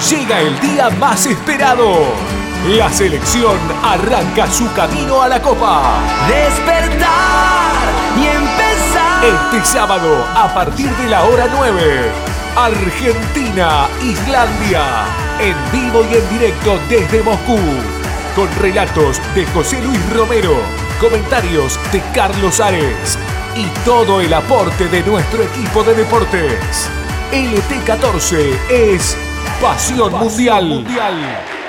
Llega el día más esperado. La selección arranca su camino a la Copa. Despertar y empezar. Este sábado, a partir de la hora 9, Argentina, Islandia, en vivo y en directo desde Moscú, con relatos de José Luis Romero, comentarios de Carlos Ares y todo el aporte de nuestro equipo de deportes. LT14 es Pasión Mundial.